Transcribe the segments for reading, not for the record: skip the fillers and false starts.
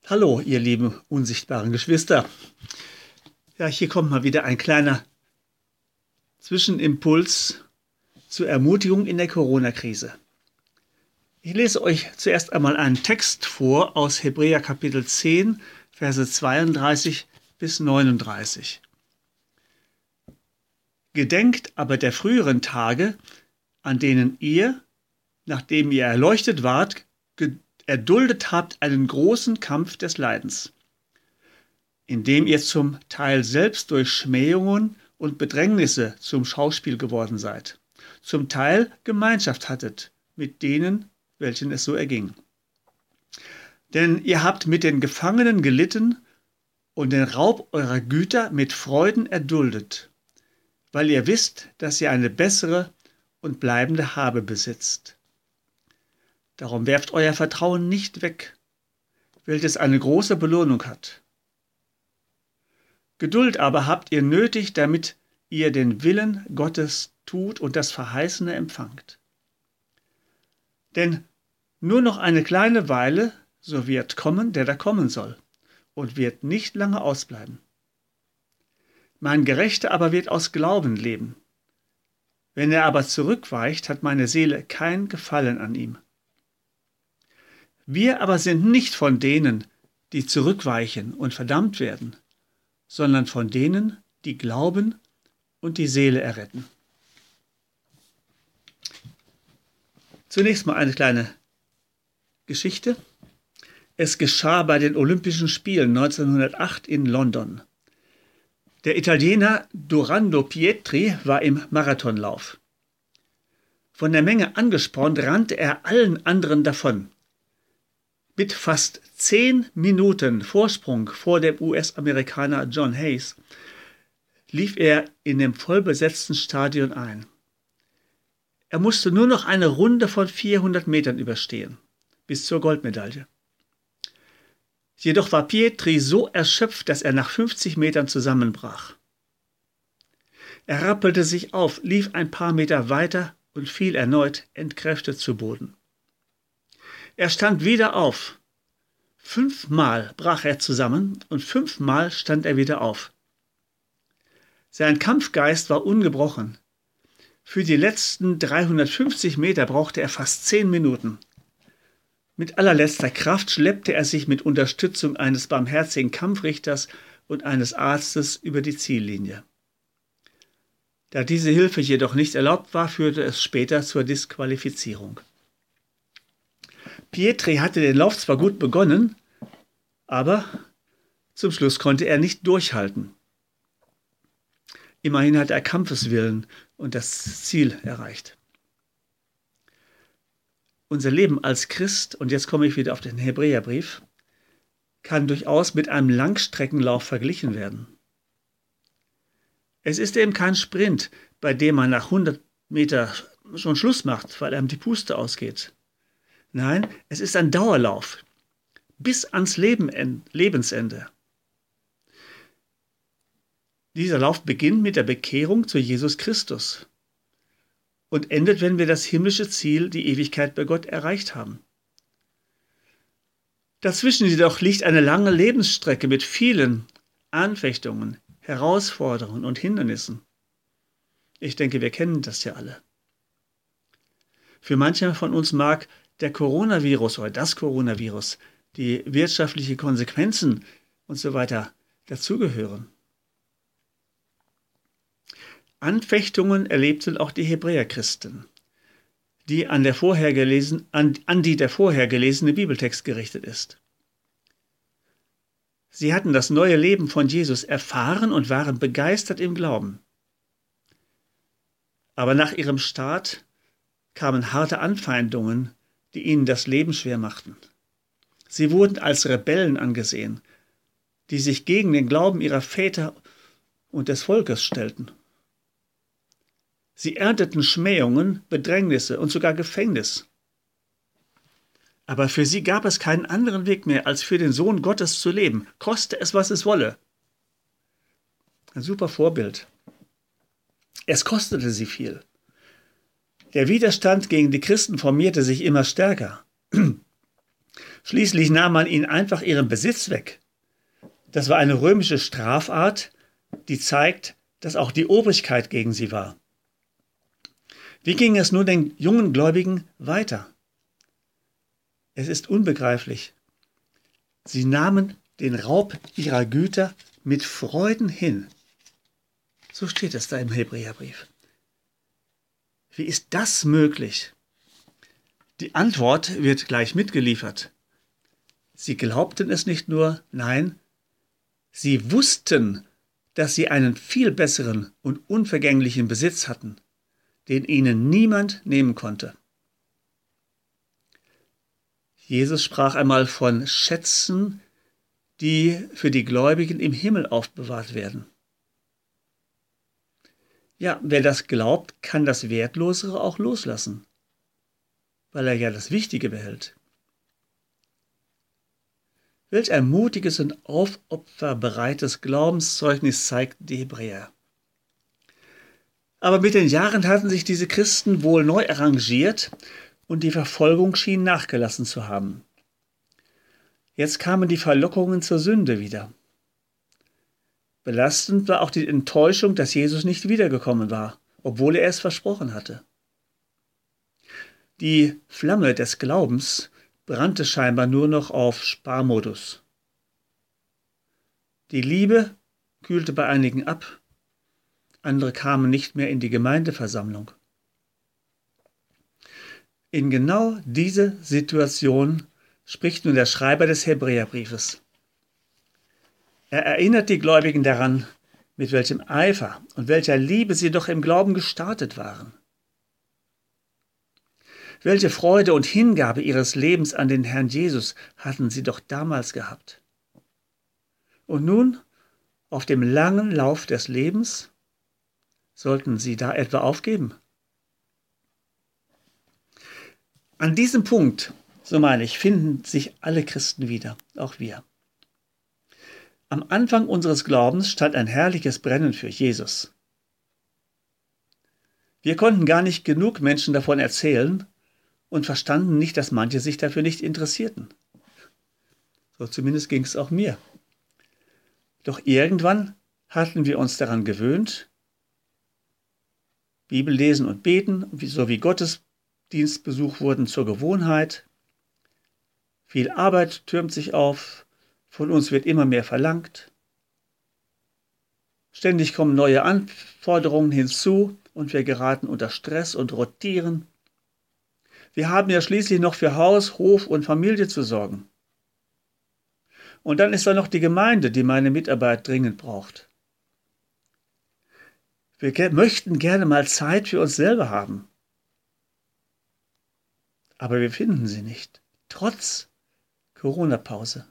Hallo, ihr lieben unsichtbaren Geschwister. Ja, hier kommt mal wieder ein kleiner Zwischenimpuls zur Ermutigung in der Corona-Krise. Ich lese euch zuerst einmal einen Text vor aus Hebräer Kapitel 10, Verse 32 bis 39. Gedenkt aber der früheren Tage, an denen ihr, nachdem ihr erleuchtet wart, erduldet habt einen großen Kampf des Leidens, indem ihr zum Teil selbst durch Schmähungen und Bedrängnisse zum Schauspiel geworden seid, zum Teil Gemeinschaft hattet mit denen, welchen es so erging. Denn ihr habt mit den Gefangenen gelitten und den Raub eurer Güter mit Freuden erduldet, weil ihr wisst, dass ihr eine bessere und bleibende Habe besitzt. Darum werft euer Vertrauen nicht weg, welches eine große Belohnung hat. Geduld aber habt ihr nötig, damit ihr den Willen Gottes tut und das Verheißene empfangt. Denn nur noch eine kleine Weile, so wird kommen, der da kommen soll, und wird nicht lange ausbleiben. Mein Gerechter aber wird aus Glauben leben. Wenn er aber zurückweicht, hat meine Seele kein Gefallen an ihm. Wir aber sind nicht von denen, die zurückweichen und verdammt werden, sondern von denen, die glauben und die Seele erretten. Zunächst mal eine kleine Geschichte. Es geschah bei den Olympischen Spielen 1908 in London. Der Italiener Dorando Pietri war im Marathonlauf. Von der Menge angespornt rannte er allen anderen davon. Mit fast 10 Minuten Vorsprung vor dem US-Amerikaner John Hayes lief er in dem vollbesetzten Stadion ein. Er musste nur noch eine Runde von 400 Metern überstehen, bis zur Goldmedaille. Jedoch war Pietri so erschöpft, dass er nach 50 Metern zusammenbrach. Er rappelte sich auf, lief ein paar Meter weiter und fiel erneut entkräftet zu Boden. Er stand wieder auf. 5-mal brach er zusammen und 5-mal stand er wieder auf. Sein Kampfgeist war ungebrochen. Für die letzten 350 Meter brauchte er fast 10 Minuten. Mit allerletzter Kraft schleppte er sich mit Unterstützung eines barmherzigen Kampfrichters und eines Arztes über die Ziellinie. Da diese Hilfe jedoch nicht erlaubt war, führte es später zur Disqualifizierung. Pietri hatte den Lauf zwar gut begonnen, aber zum Schluss konnte er nicht durchhalten. Immerhin hat er Kampfeswillen und das Ziel erreicht. Unser Leben als Christ, und jetzt komme ich wieder auf den Hebräerbrief, kann durchaus mit einem Langstreckenlauf verglichen werden. Es ist eben kein Sprint, bei dem man nach 100 Meter schon Schluss macht, weil einem die Puste ausgeht. Nein, es ist ein Dauerlauf bis ans Lebensende. Dieser Lauf beginnt mit der Bekehrung zu Jesus Christus und endet, wenn wir das himmlische Ziel, die Ewigkeit bei Gott, erreicht haben. Dazwischen jedoch liegt eine lange Lebensstrecke mit vielen Anfechtungen, Herausforderungen und Hindernissen. Ich denke, wir kennen das ja alle. Für manche von uns mag der Coronavirus oder das Coronavirus, die wirtschaftlichen Konsequenzen und so weiter dazugehören. Anfechtungen erlebten auch die Hebräerchristen, die an die der vorher gelesene Bibeltext gerichtet ist. Sie hatten das neue Leben von Jesus erfahren und waren begeistert im Glauben. Aber nach ihrem Start kamen harte Anfeindungen, die ihnen das Leben schwer machten. Sie wurden als Rebellen angesehen, die sich gegen den Glauben ihrer Väter und des Volkes stellten. Sie ernteten Schmähungen, Bedrängnisse und sogar Gefängnis. Aber für sie gab es keinen anderen Weg mehr, als für den Sohn Gottes zu leben, koste es, was es wolle. Ein super Vorbild. Es kostete sie viel. Der Widerstand gegen die Christen formierte sich immer stärker. Schließlich nahm man ihnen einfach ihren Besitz weg. Das war eine römische Strafart, die zeigt, dass auch die Obrigkeit gegen sie war. Wie ging es nun den jungen Gläubigen weiter? Es ist unbegreiflich. Sie nahmen den Raub ihrer Güter mit Freuden hin. So steht es da im Hebräerbrief. Wie ist das möglich? Die Antwort wird gleich mitgeliefert. Sie glaubten es nicht nur, nein, sie wussten, dass sie einen viel besseren und unvergänglichen Besitz hatten, den ihnen niemand nehmen konnte. Jesus sprach einmal von Schätzen, die für die Gläubigen im Himmel aufbewahrt werden. Ja, wer das glaubt, kann das Wertlosere auch loslassen, weil er ja das Wichtige behält. Welch ein mutiges und aufopferbereites Glaubenszeugnis zeigt die Hebräer. Aber mit den Jahren hatten sich diese Christen wohl neu arrangiert und die Verfolgung schien nachgelassen zu haben. Jetzt kamen die Verlockungen zur Sünde wieder. Belastend war auch die Enttäuschung, dass Jesus nicht wiedergekommen war, obwohl er es versprochen hatte. Die Flamme des Glaubens brannte scheinbar nur noch auf Sparmodus. Die Liebe kühlte bei einigen ab, andere kamen nicht mehr in die Gemeindeversammlung. In genau diese Situation spricht nun der Schreiber des Hebräerbriefes. Er erinnert die Gläubigen daran, mit welchem Eifer und welcher Liebe sie doch im Glauben gestartet waren. Welche Freude und Hingabe ihres Lebens an den Herrn Jesus hatten sie doch damals gehabt. Und nun, auf dem langen Lauf des Lebens, sollten sie da etwa aufgeben? An diesem Punkt, so meine ich, finden sich alle Christen wieder, auch wir. Am Anfang unseres Glaubens stand ein herrliches Brennen für Jesus. Wir konnten gar nicht genug Menschen davon erzählen und verstanden nicht, dass manche sich dafür nicht interessierten. So zumindest ging es auch mir. Doch irgendwann hatten wir uns daran gewöhnt, Bibel lesen und beten, sowie Gottesdienstbesuch wurden zur Gewohnheit. Viel Arbeit türmt sich auf, von uns wird immer mehr verlangt. Ständig kommen neue Anforderungen hinzu und wir geraten unter Stress und rotieren. Wir haben ja schließlich noch für Haus, Hof und Familie zu sorgen. Und dann ist da noch die Gemeinde, die meine Mitarbeit dringend braucht. Wir möchten gerne mal Zeit für uns selber haben. Aber wir finden sie nicht, trotz Corona-Pause.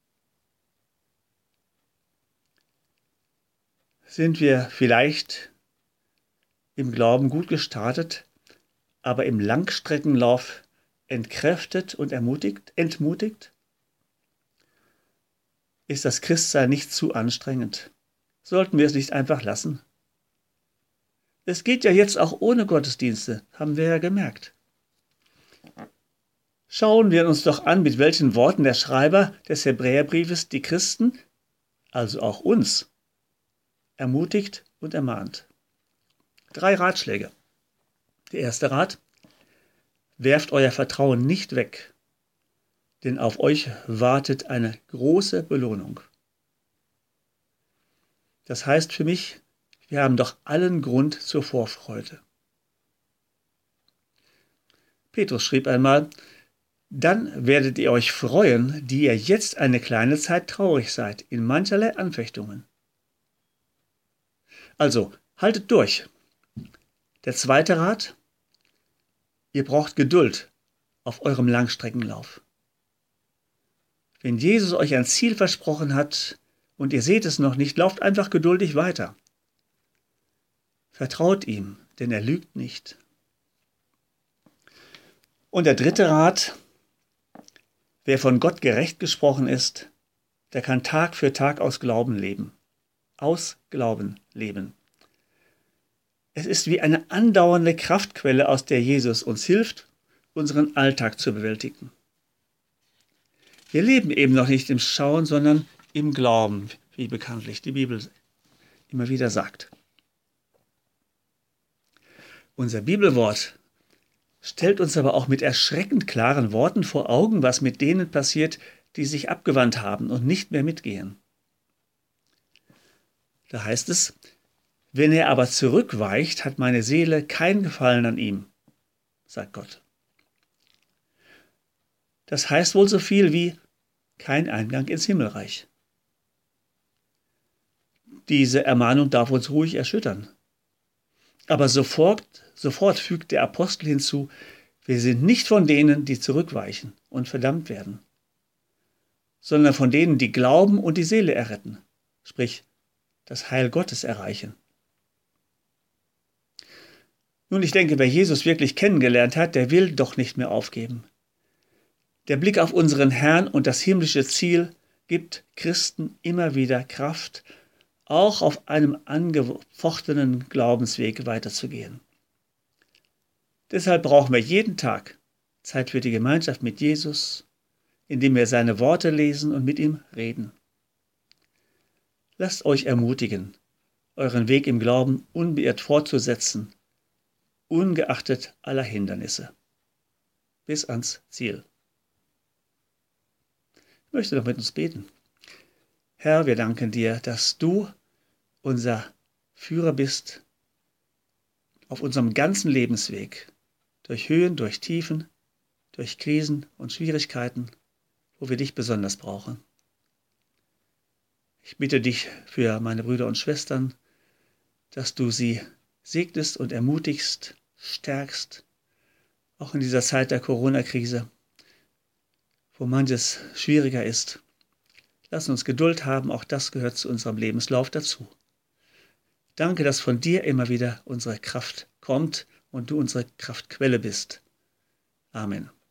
Sind wir vielleicht im Glauben gut gestartet, aber im Langstreckenlauf entkräftet und entmutigt? Ist das Christsein nicht zu anstrengend? Sollten wir es nicht einfach lassen? Es geht ja jetzt auch ohne Gottesdienste, haben wir ja gemerkt. Schauen wir uns doch an, mit welchen Worten der Schreiber des Hebräerbriefes die Christen, also auch uns, ermutigt und ermahnt. 3 Ratschläge. Der erste Rat: Werft euer Vertrauen nicht weg, denn auf euch wartet eine große Belohnung. Das heißt für mich, wir haben doch allen Grund zur Vorfreude. Petrus schrieb einmal: Dann werdet ihr euch freuen, die ihr jetzt eine kleine Zeit traurig seid, in mancherlei Anfechtungen. Also, haltet durch. Der zweite Rat: Ihr braucht Geduld auf eurem Langstreckenlauf. Wenn Jesus euch ein Ziel versprochen hat und ihr seht es noch nicht, lauft einfach geduldig weiter. Vertraut ihm, denn er lügt nicht. Und der dritte Rat: Wer von Gott gerecht gesprochen ist, der kann Tag für Tag aus Glauben leben. Aus Glauben leben. Es ist wie eine andauernde Kraftquelle, aus der Jesus uns hilft, unseren Alltag zu bewältigen. Wir leben eben noch nicht im Schauen, sondern im Glauben, wie bekanntlich die Bibel immer wieder sagt. Unser Bibelwort stellt uns aber auch mit erschreckend klaren Worten vor Augen, was mit denen passiert, die sich abgewandt haben und nicht mehr mitgehen. Da heißt es: Wenn er aber zurückweicht, hat meine Seele kein Gefallen an ihm, sagt Gott. Das heißt wohl so viel wie kein Eingang ins Himmelreich. Diese Ermahnung darf uns ruhig erschüttern. Aber sofort fügt der Apostel hinzu: Wir sind nicht von denen, die zurückweichen und verdammt werden, sondern von denen, die glauben und die Seele erretten, sprich das Heil Gottes erreichen. Nun, ich denke, wer Jesus wirklich kennengelernt hat, der will doch nicht mehr aufgeben. Der Blick auf unseren Herrn und das himmlische Ziel gibt Christen immer wieder Kraft, auch auf einem angefochtenen Glaubensweg weiterzugehen. Deshalb brauchen wir jeden Tag Zeit für die Gemeinschaft mit Jesus, indem wir seine Worte lesen und mit ihm reden. Lasst euch ermutigen, euren Weg im Glauben unbeirrt fortzusetzen, ungeachtet aller Hindernisse, bis ans Ziel. Ich möchte noch mit uns beten. Herr, wir danken dir, dass du unser Führer bist auf unserem ganzen Lebensweg, durch Höhen, durch Tiefen, durch Krisen und Schwierigkeiten, wo wir dich besonders brauchen. Ich bitte dich für meine Brüder und Schwestern, dass du sie segnest und ermutigst, stärkst, auch in dieser Zeit der Corona-Krise, wo manches schwieriger ist. Lass uns Geduld haben, auch das gehört zu unserem Lebenslauf dazu. Danke, dass von dir immer wieder unsere Kraft kommt und du unsere Kraftquelle bist. Amen.